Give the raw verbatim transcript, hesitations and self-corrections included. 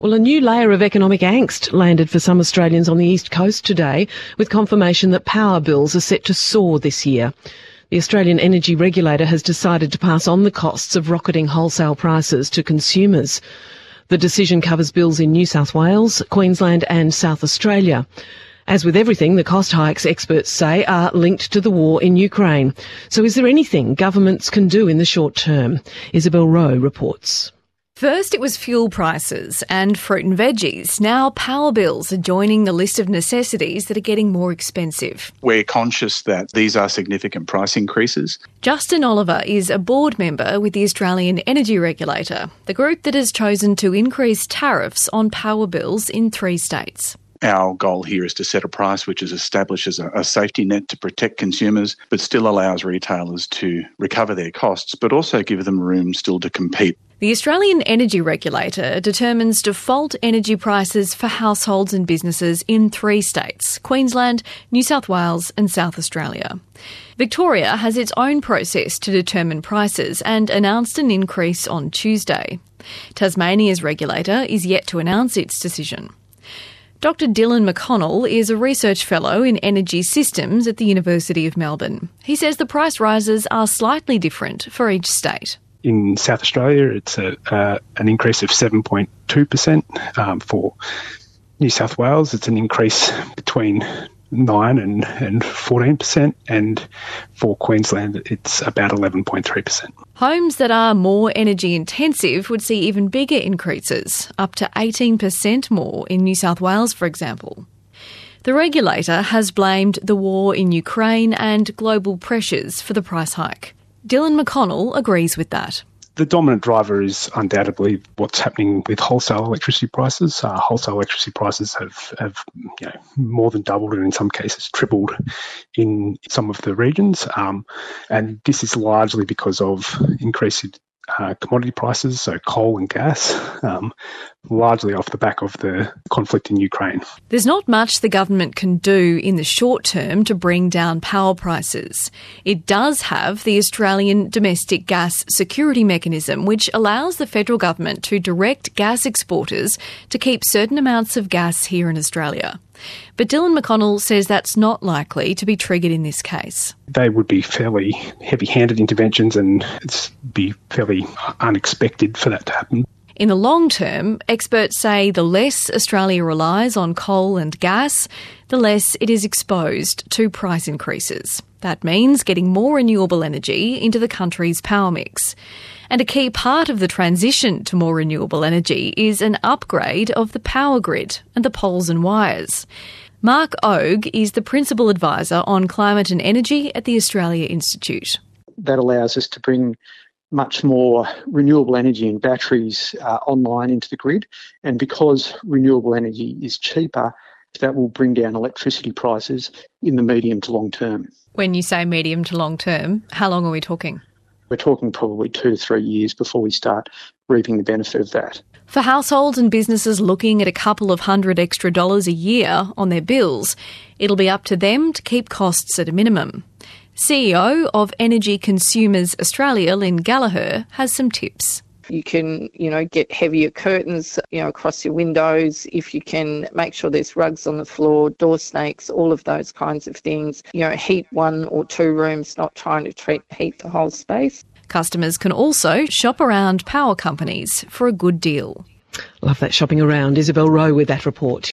Well, a new layer of economic angst landed for some Australians on the East Coast today, with confirmation that power bills are set to soar this year. The Australian Energy Regulator has decided to pass on the costs of rocketing wholesale prices to consumers. The decision covers bills in New South Wales, Queensland and South Australia. As with everything, the cost hikes, experts say, are linked to the war in Ukraine. So is there anything governments can do in the short term? Isabel Rowe reports. First, it was fuel prices and fruit and veggies. Now power bills are joining the list of necessities that are getting more expensive. We're conscious that these are significant price increases. Justin Oliver is a board member with the Australian Energy Regulator, the group that has chosen to increase tariffs on power bills in three states. Our goal here is to set a price which is established as a, a safety net to protect consumers, but still allows retailers to recover their costs, but also give them room still to compete. The Australian Energy Regulator determines default energy prices for households and businesses in three states: Queensland, New South Wales and South Australia. Victoria has its own process to determine prices and announced an increase on Tuesday. Tasmania's regulator is yet to announce its decision. Doctor Dylan McConnell is a research fellow in energy systems at the University of Melbourne. He says the price rises are slightly different for each state. In South Australia, it's a, uh, an increase of seven point two percent. Um, for New South Wales, it's an increase between nine and, and fourteen percent. And for Queensland, it's about eleven point three percent. Homes that are more energy intensive would see even bigger increases, up to eighteen percent more in New South Wales, for example. The regulator has blamed the war in Ukraine and global pressures for the price hike. Dylan McConnell agrees with that. The dominant driver is undoubtedly what's happening with wholesale electricity prices. Uh, wholesale electricity prices have, have you know, more than doubled and in some cases tripled in some of the regions. Um, and this is largely because of increasing uh, commodity prices, so coal and gas, um, largely off the back of the conflict in Ukraine. There's not much the government can do in the short term to bring down power prices. It does have the Australian Domestic Gas Security Mechanism, which allows the federal government to direct gas exporters to keep certain amounts of gas here in Australia. But Dylan McConnell says that's not likely to be triggered in this case. They would be fairly heavy-handed interventions and it's be fairly unexpected for that to happen. In the long term, experts say the less Australia relies on coal and gas, the less it is exposed to price increases. That means getting more renewable energy into the country's power mix. And a key part of the transition to more renewable energy is an upgrade of the power grid and the poles and wires. Mark Ogue is the Principal Advisor on Climate and Energy at the Australia Institute. That allows us to bring much more renewable energy and batteries uh, online into the grid. And because renewable energy is cheaper, that will bring down electricity prices in the medium to long term. When you say medium to long term, how long are we talking? We're talking probably two to three years before we start reaping the benefit of that. For households and businesses looking at a couple of hundred extra dollars a year on their bills, it'll be up to them to keep costs at a minimum. C E O of Energy Consumers Australia, Lynn Gallagher, has some tips. You can, you know, get heavier curtains, you know, across your windows. If you can make sure there's rugs on the floor, door snakes, all of those kinds of things. You know, heat one or two rooms, not trying to treat, heat the whole space. Customers can also shop around power companies for a good deal. Love that shopping around. Isabel Rowe with that report.